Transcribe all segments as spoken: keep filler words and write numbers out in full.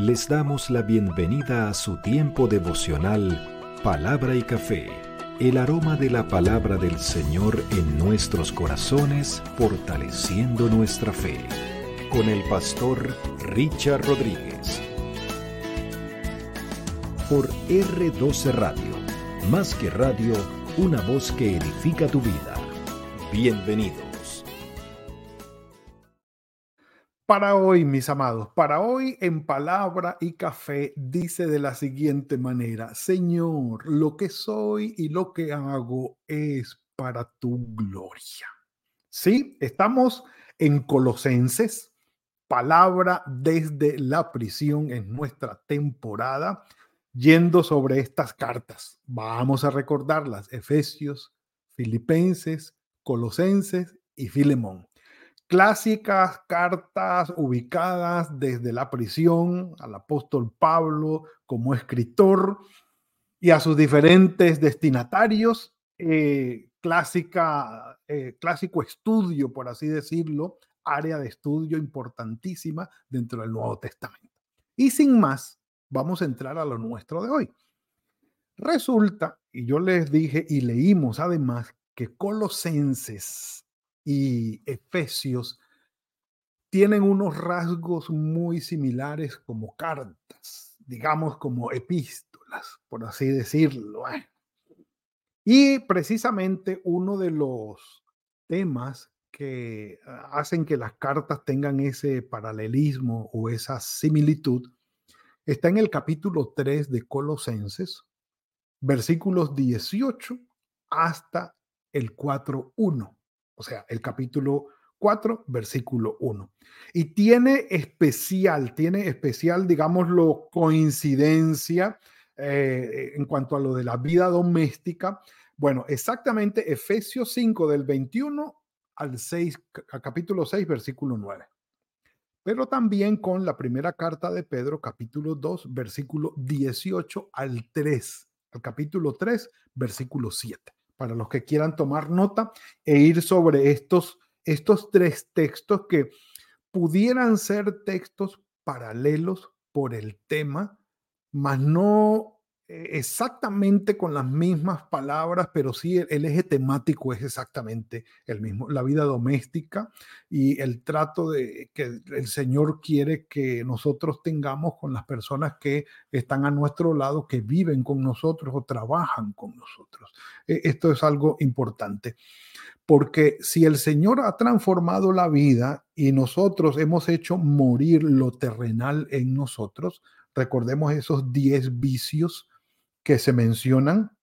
Les damos la bienvenida a su tiempo devocional Palabra y Café, el aroma de la palabra del Señor en nuestros corazones, fortaleciendo nuestra fe. Con el pastor Richard Rodríguez. Por erre doce Radio, más que radio, una voz que edifica tu vida. Bienvenidos. Para hoy, mis amados, para hoy en Palabra y Café dice de la siguiente manera: Señor, lo que soy y lo que hago es para tu gloria. Sí, estamos en Colosenses, palabra desde la prisión en nuestra temporada, yendo sobre estas cartas. Vamos a recordarlas: Efesios, Filipenses, Colosenses y Filemón. Clásicas cartas ubicadas desde la prisión al apóstol Pablo como escritor y a sus diferentes destinatarios. Eh, clásica, eh, clásico estudio, por así decirlo, área de estudio importantísima dentro del Nuevo Testamento. Y sin más, vamos a entrar a lo nuestro de hoy. Resulta, y yo les dije y leímos además, que Colosenses y Efesios tienen unos rasgos muy similares como cartas, digamos como epístolas, por así decirlo. Y precisamente uno de los temas que hacen que las cartas tengan ese paralelismo o esa similitud está en el capítulo tres de Colosenses, versículos dieciocho hasta el cuatro uno, o sea, el capítulo cuatro, versículo uno. Y tiene especial, tiene especial, digámoslo, coincidencia eh, en cuanto a lo de la vida doméstica. Bueno, exactamente Efesios cinco del veintiuno al seis, al capítulo seis, versículo nueve. Pero también con la primera carta de Pedro, capítulo dos, versículo dieciocho al tres, al capítulo tres, versículo siete. Para los que quieran tomar nota e ir sobre estos, estos tres textos que pudieran ser textos paralelos por el tema, mas no exactamente con las mismas palabras, pero sí el, el eje temático es exactamente el mismo: la vida doméstica y el trato de, que el Señor quiere que nosotros tengamos con las personas que están a nuestro lado, que viven con nosotros o trabajan con nosotros. Esto es algo importante, porque si el Señor ha transformado la vida y nosotros hemos hecho morir lo terrenal en nosotros, recordemos esos diez vicios que se mencionan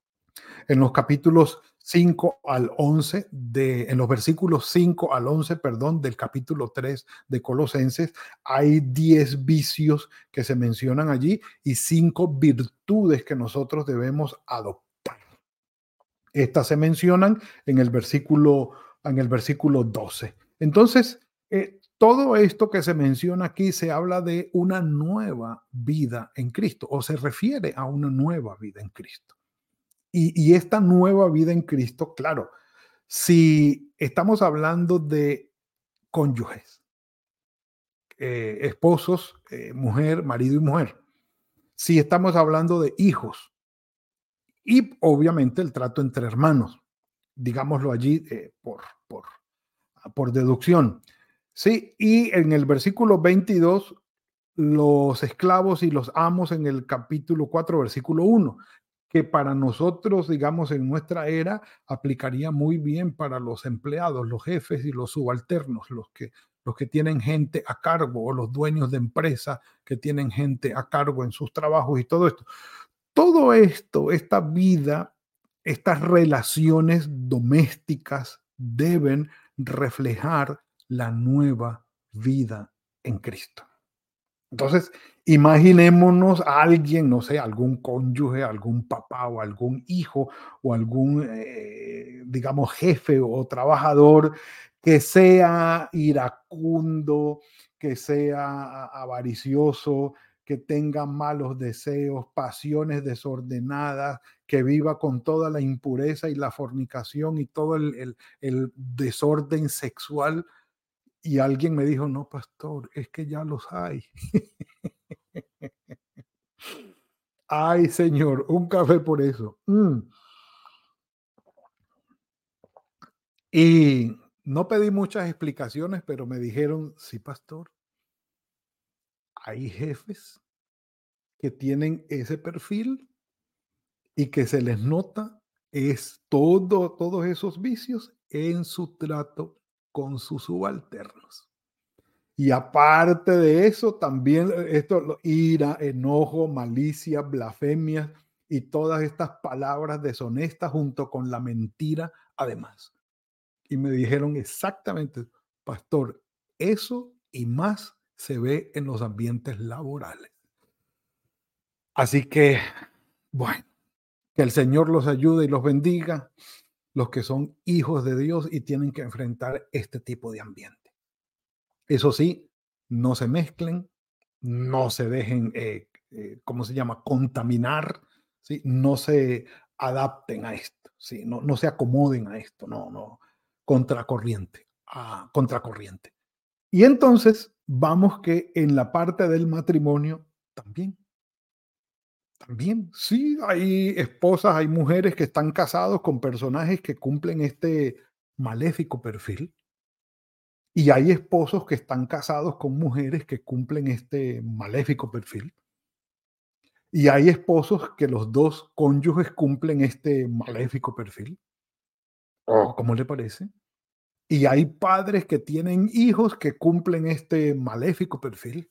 en los capítulos cinco al once, de, en los versículos cinco al once, perdón, del capítulo tres de Colosenses. Hay diez vicios que se mencionan allí y cinco virtudes que nosotros debemos adoptar. Estas se mencionan en el versículo, en el versículo doce. Entonces, eh, todo esto que se menciona aquí se habla de una nueva vida en Cristo, o se refiere a una nueva vida en Cristo. Y, y esta nueva vida en Cristo, claro, si estamos hablando de cónyuges, eh, esposos, eh, mujer, marido y mujer, si estamos hablando de hijos y obviamente el trato entre hermanos, digámoslo allí eh, por, por, por deducción. Sí, y en el versículo veintidós, los esclavos y los amos en el capítulo cuatro, versículo uno, que para nosotros, digamos, en nuestra era, aplicaría muy bien para los empleados, los jefes y los subalternos, los que, los que tienen gente a cargo, o los dueños de empresa que tienen gente a cargo en sus trabajos y todo esto. Todo esto, esta vida, estas relaciones domésticas deben reflejar la nueva vida en Cristo. Entonces, imaginémonos a alguien, no sé, algún cónyuge, algún papá o algún hijo o algún, eh, digamos, jefe o trabajador que sea iracundo, que sea avaricioso, que tenga malos deseos, pasiones desordenadas, que viva con toda la impureza y la fornicación y todo el, el, el desorden sexual. Y alguien me dijo: no, pastor, es que ya los hay. Ay, señor, un café por eso. Mm. Y no pedí muchas explicaciones, pero me dijeron, sí, pastor, hay jefes que tienen ese perfil y que se les nota es todo, todos esos vicios en su trato con sus subalternos. Y aparte de eso, también eh, esto, lo- ira, enojo, malicia, blasfemias y todas estas palabras deshonestas junto con la mentira, además. Y me dijeron exactamente, pastor, eso y más se ve en los ambientes laborales. Así que, bueno, que el Señor los ayude y los bendiga, los que son hijos de Dios y tienen que enfrentar este tipo de ambiente. Eso sí, no se mezclen, no se dejen, eh, eh, ¿cómo se llama?, contaminar, ¿sí? No se adapten a esto, ¿sí? No, no se acomoden a esto, no, no, contracorriente, a contracorriente. Y entonces vamos que en la parte del matrimonio también, también, sí, hay esposas, hay mujeres que están casados con personajes que cumplen este maléfico perfil. Y hay esposos que están casados con mujeres que cumplen este maléfico perfil. Y hay esposos que los dos cónyuges cumplen este maléfico perfil. ¿O cómo le parece? Y hay padres que tienen hijos que cumplen este maléfico perfil.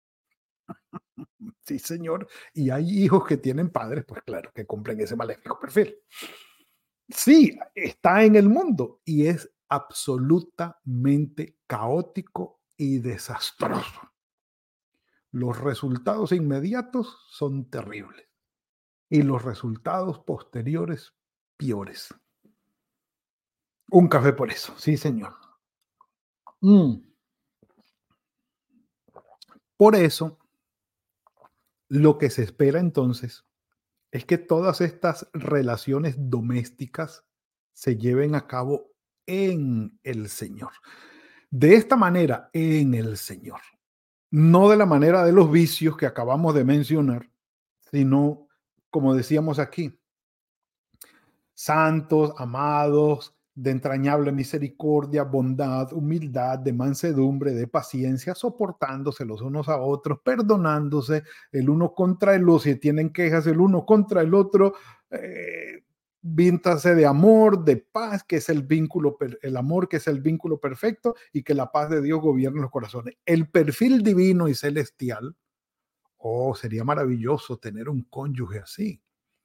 Sí, señor. Y hay hijos que tienen padres, pues claro, que cumplen ese maléfico perfil. Sí, está en el mundo y es absolutamente caótico y desastroso. Los resultados inmediatos son terribles y los resultados posteriores peores. Un café por eso, sí, señor. Mm, Por eso, lo que se espera entonces es que todas estas relaciones domésticas se lleven a cabo en el Señor. De esta manera, en el Señor. No de la manera de los vicios que acabamos de mencionar, sino, como decíamos aquí, santos, amados, de entrañable misericordia, bondad, humildad, de mansedumbre, de paciencia, soportándose los unos a otros, perdonándose el uno contra el otro, si tienen quejas el uno contra el otro, eh, víntase de amor, de paz, que es el vínculo, per- el amor que es el vínculo perfecto y que la paz de Dios gobierne los corazones. El perfil divino y celestial, oh, sería maravilloso tener un cónyuge así,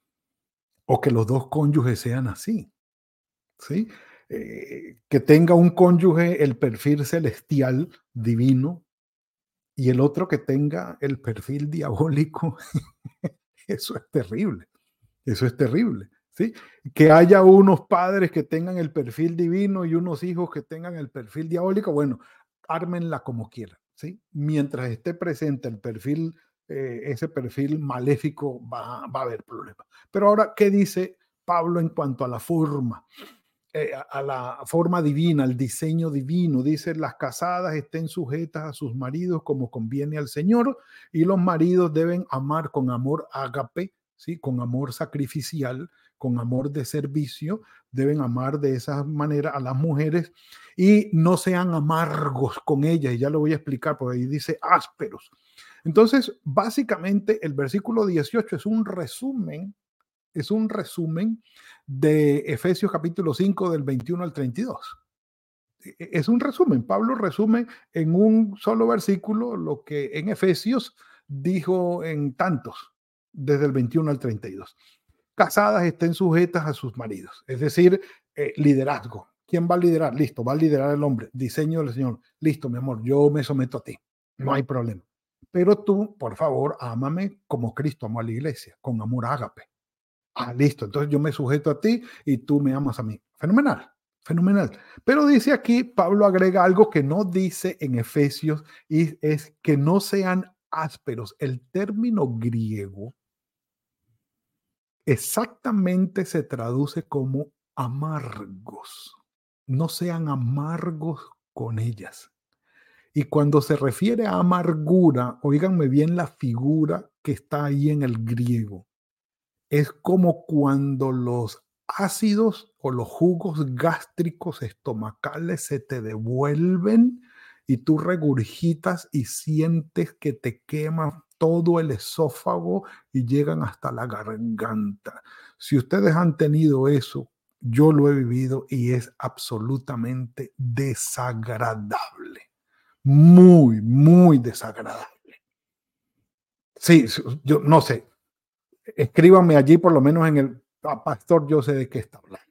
o que los dos cónyuges sean así. ¿Sí? Eh, que tenga un cónyuge el perfil celestial divino y el otro que tenga el perfil diabólico, eso es terrible, eso es terrible, ¿sí? Que haya unos padres que tengan el perfil divino y unos hijos que tengan el perfil diabólico, bueno, ármenla como quieran, ¿sí? Mientras esté presente el perfil, eh, ese perfil maléfico, va, va a haber problemas. Pero ahora, ¿qué dice Pablo en cuanto a la forma? Eh, a, a la forma divina, al diseño divino. Dice, las casadas estén sujetas a sus maridos como conviene al Señor y los maridos deben amar con amor ágape, ¿sí? Con amor sacrificial, con amor de servicio, deben amar de esa manera a las mujeres y no sean amargos con ellas. Y ya lo voy a explicar, porque ahí dice ásperos. Entonces, básicamente el versículo dieciocho es un resumen es un resumen de Efesios capítulo cinco del veintiuno al treinta y dos. E- e- Es un resumen. Pablo resume en un solo versículo lo que en Efesios dijo en tantos, desde el veintiuno al treinta y dos. Casadas estén sujetas a sus maridos, es decir, eh, liderazgo. ¿Quién va a liderar? Listo, va a liderar el hombre. Diseño del Señor. Listo, mi amor, yo me someto a ti. No hay problema. Pero tú, por favor, ámame como Cristo amó a la iglesia, con amor ágape. Ah, listo. Entonces yo me sujeto a ti y tú me amas a mí. Fenomenal, fenomenal. Pero dice aquí, Pablo agrega algo que no dice en Efesios y es que no sean ásperos. El término griego exactamente se traduce como amargos. No sean amargos con ellas. Y cuando se refiere a amargura, oíganme bien la figura que está ahí en el griego. Es como cuando los ácidos o los jugos gástricos estomacales se te devuelven y tú regurgitas y sientes que te quema todo el esófago y llegan hasta la garganta. Si ustedes han tenido eso, yo lo he vivido y es absolutamente desagradable. Muy, muy desagradable. Sí, yo no sé. Escríbanme allí, por lo menos en el ah, pastor, yo sé de qué está hablando.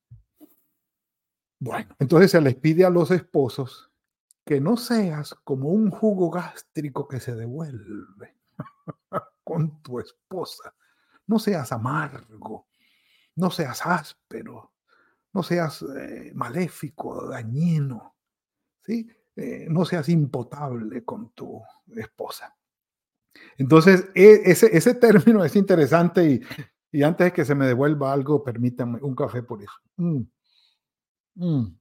Bueno, entonces se les pide a los esposos que no seas como un jugo gástrico que se devuelve con tu esposa. No seas amargo, no seas áspero, no seas eh, maléfico, dañino, ¿sí? Eh, no seas impotable con tu esposa. Entonces, e ese ese término es interesante y y antes de que se me devuelva algo, permítanme un café por eso. Mm, mm.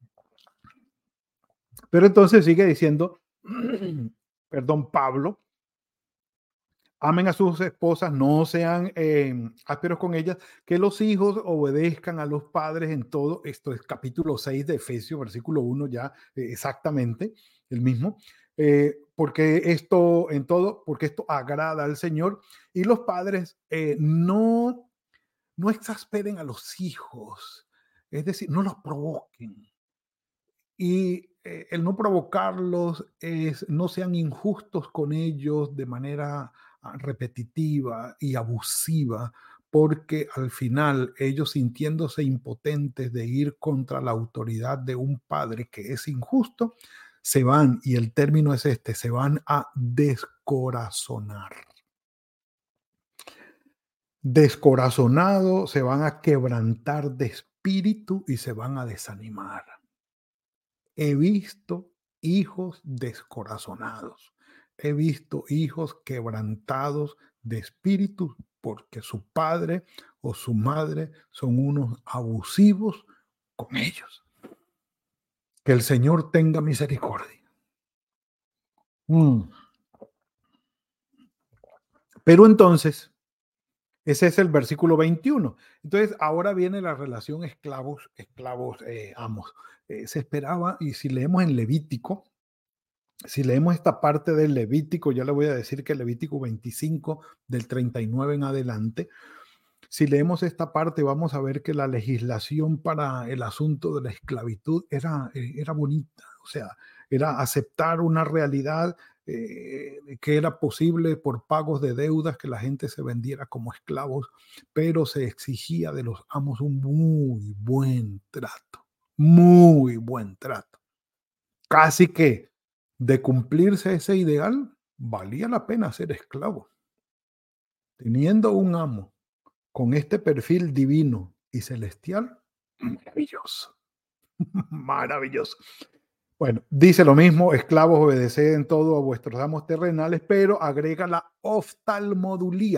Pero entonces sigue diciendo, perdón, Pablo, amen a sus esposas, no sean eh, ásperos con ellas, que los hijos obedezcan a los padres en todo. Esto es capítulo seis de Efesios, versículo uno ya eh, exactamente el mismo. Eh, porque esto en todo, porque esto agrada al Señor y los padres eh, no, no exasperen a los hijos, es decir, no los provoquen. Y eh, el no provocarlos es no sean injustos con ellos de manera ah, repetitiva y abusiva, porque al final ellos sintiéndose impotentes de ir contra la autoridad de un padre que es injusto, se van, y el término es este, se van a descorazonar. Descorazonados, se van a quebrantar de espíritu y se van a desanimar. He visto hijos descorazonados. He visto hijos quebrantados de espíritu porque su padre o su madre son unos abusivos con ellos. Que el Señor tenga misericordia. Mm. Pero entonces, ese es el versículo veintiuno. Entonces, ahora viene la relación esclavos, esclavos, eh, amos. Eh, se esperaba, y si leemos en Levítico, si leemos esta parte del Levítico, ya le voy a decir que Levítico veinticinco, del treinta y nueve en adelante, si leemos esta parte, vamos a ver que la legislación para el asunto de la esclavitud era, eh, era bonita, o sea, era aceptar una realidad eh, que era posible por pagos de deudas que la gente se vendiera como esclavos, pero se exigía de los amos un muy buen trato, muy buen trato. Casi que de cumplirse ese ideal, valía la pena ser esclavo. Teniendo un amo con este perfil divino y celestial, maravilloso, maravilloso. Bueno, dice lo mismo, esclavos, obedeced en todo a vuestros amos terrenales, pero agrega la oftalmodulía.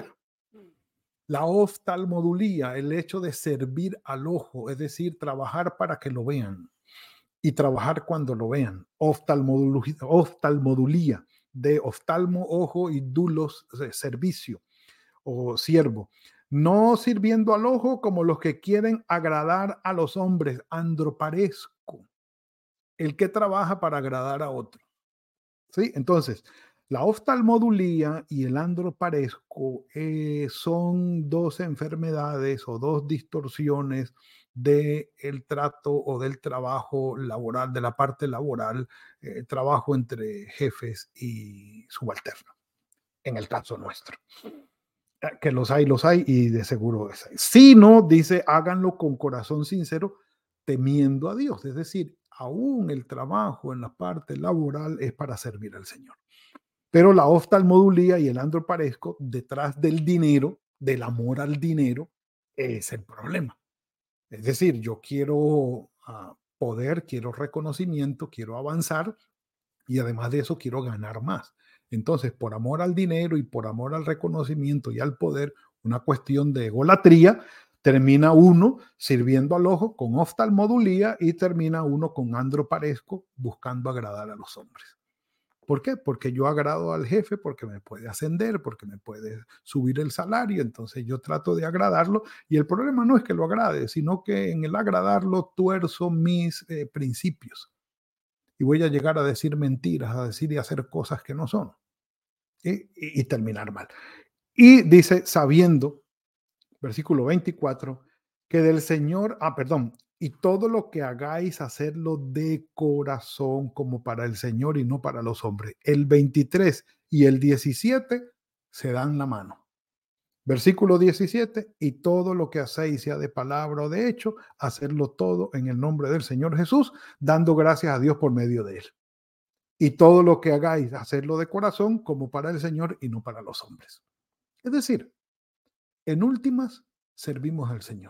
La oftalmodulía, el hecho de servir al ojo, es decir, trabajar para que lo vean y trabajar cuando lo vean. Oftalmodulía, oftalmodulía de oftalmo, ojo, y dulos, eh, servicio o siervo. No sirviendo al ojo como los que quieren agradar a los hombres, androparesco, el que trabaja para agradar a otro. ¿Sí? Entonces, la oftalmodulía y el androparesco eh, son dos enfermedades o dos distorsiones del trato o del trabajo laboral, de la parte laboral, eh, trabajo entre jefes y subalternos, en el caso nuestro. Eh, Que los hay, los hay y de seguro los hay. Si no, dice, háganlo con corazón sincero, temiendo a Dios. Es decir, aún el trabajo en la parte laboral es para servir al Señor. Pero la oftalmodulía y el androparesco, detrás del dinero, del amor al dinero, es el problema. Es decir, yo quiero ah, poder, quiero reconocimiento, quiero avanzar y además de eso quiero ganar más. Entonces, por amor al dinero y por amor al reconocimiento y al poder, una cuestión de egolatría, termina uno sirviendo al ojo con oftalmodulía y termina uno con androparesco buscando agradar a los hombres. ¿Por qué? Porque yo agrado al jefe, porque me puede ascender, porque me puede subir el salario, entonces yo trato de agradarlo y el problema no es que lo agrade, sino que en el agradarlo tuerzo mis eh, principios y voy a llegar a decir mentiras, a decir y hacer cosas que no son y, y- y terminar mal. Y dice, sabiendo, versículo veinticuatro, que del Señor, ah, perdón, y todo lo que hagáis, hacerlo de corazón como para el Señor y no para los hombres. El veintitrés y el diecisiete se dan la mano. Versículo diecisiete, y todo lo que hacéis, sea de palabra o de hecho, hacerlo todo en el nombre del Señor Jesús, dando gracias a Dios por medio de él. Y todo lo que hagáis, hacerlo de corazón como para el Señor y no para los hombres. Es decir, en últimas, servimos al Señor.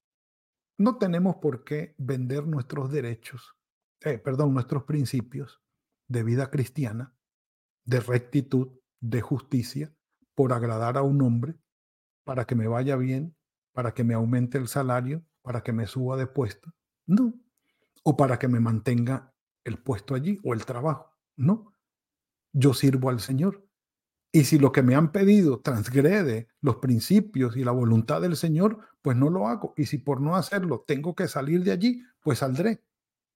No tenemos por qué vender nuestros derechos, eh, perdón, nuestros principios de vida cristiana, de rectitud, de justicia, por agradar a un hombre, para que me vaya bien, para que me aumente el salario, para que me suba de puesto. No. O para que me mantenga el puesto allí o el trabajo. No. Yo sirvo al Señor. Y si lo que me han pedido transgrede los principios y la voluntad del Señor, pues no lo hago. Y si por no hacerlo tengo que salir de allí, pues saldré.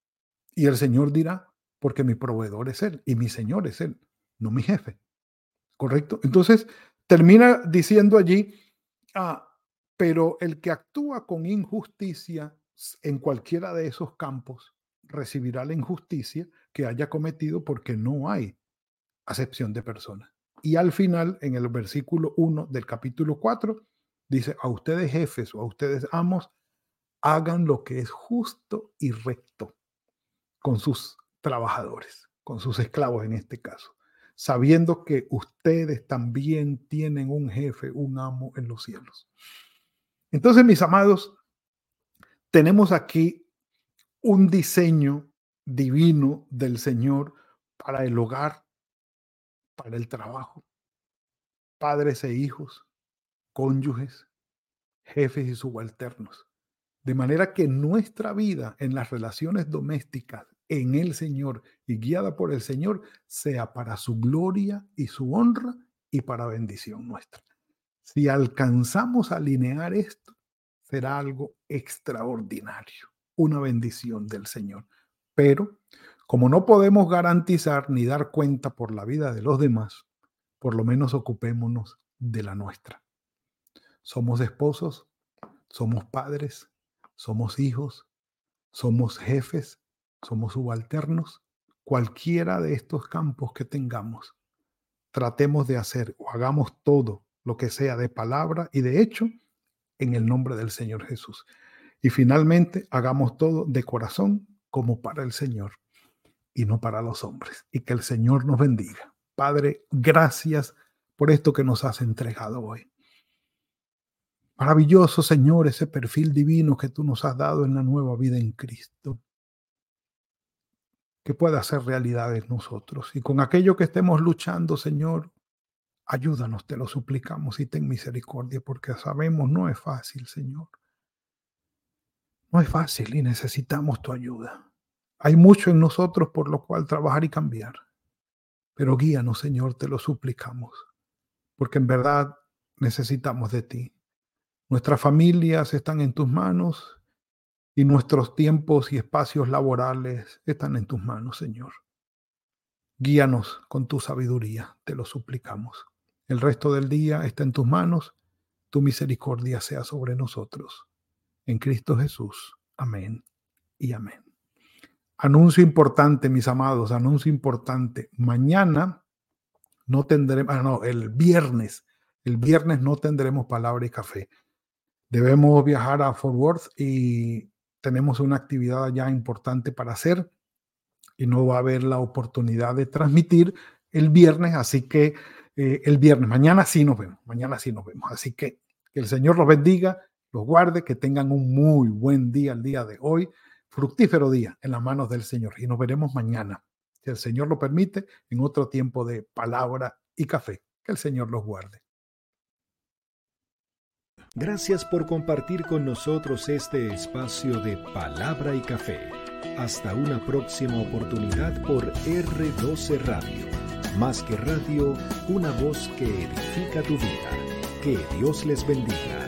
Y el Señor dirá, porque mi proveedor es Él y mi Señor es Él, no mi jefe. ¿Correcto? Entonces, termina diciendo allí, ah, pero el que actúa con injusticia en cualquiera de esos campos recibirá la injusticia que haya cometido porque no hay acepción de personas. Y al final, en el versículo uno del capítulo cuatro, dice, a ustedes jefes o a ustedes amos, hagan lo que es justo y recto con sus trabajadores, con sus esclavos en este caso, sabiendo que ustedes también tienen un jefe, un amo en los cielos. Entonces, mis amados, tenemos aquí un diseño divino del Señor para el hogar, para el trabajo, padres e hijos, cónyuges, jefes y subalternos. De manera que nuestra vida en las relaciones domésticas en el Señor y guiada por el Señor sea para su gloria y su honra y para bendición nuestra. Si alcanzamos a alinear esto, será algo extraordinario, una bendición del Señor. Pero como no podemos garantizar ni dar cuenta por la vida de los demás, por lo menos ocupémonos de la nuestra. Somos esposos, somos padres, somos hijos, somos jefes, somos subalternos. Cualquiera de estos campos que tengamos, tratemos de hacer o hagamos todo lo que sea de palabra y de hecho en el nombre del Señor Jesús. Y finalmente, hagamos todo de corazón como para el Señor y no para los hombres. Y que el Señor nos bendiga. Padre, gracias por esto que nos has entregado hoy. Maravilloso, Señor, ese perfil divino que tú nos has dado en la nueva vida en Cristo. Que pueda ser realidad en nosotros. Y con aquello que estemos luchando, Señor, ayúdanos, te lo suplicamos y ten misericordia, porque sabemos no es fácil, Señor. No es fácil y necesitamos tu ayuda. Hay mucho en nosotros por lo cual trabajar y cambiar. Pero guíanos, Señor, te lo suplicamos, porque en verdad necesitamos de ti. Nuestras familias están en tus manos y nuestros tiempos y espacios laborales están en tus manos, Señor. Guíanos con tu sabiduría, te lo suplicamos. El resto del día está en tus manos, tu misericordia sea sobre nosotros. En Cristo Jesús. Amén y amén. Anuncio importante, mis amados, anuncio importante. Mañana no tendremos, ah, no, el viernes, el viernes no tendremos palabra y café. Debemos viajar a Fort Worth y tenemos una actividad allá importante para hacer y no va a haber la oportunidad de transmitir el viernes, así que eh, el viernes, mañana sí nos vemos, mañana sí nos vemos. Así que que el Señor los bendiga, los guarde, que tengan un muy buen día el día de hoy, fructífero día en las manos del Señor y nos veremos mañana, si el Señor lo permite, en otro tiempo de palabra y café. Que el Señor los guarde. Gracias por compartir con nosotros este espacio de Palabra y Café. Hasta una próxima oportunidad por R doce Radio. Más que radio, una voz que edifica tu vida. Que Dios les bendiga.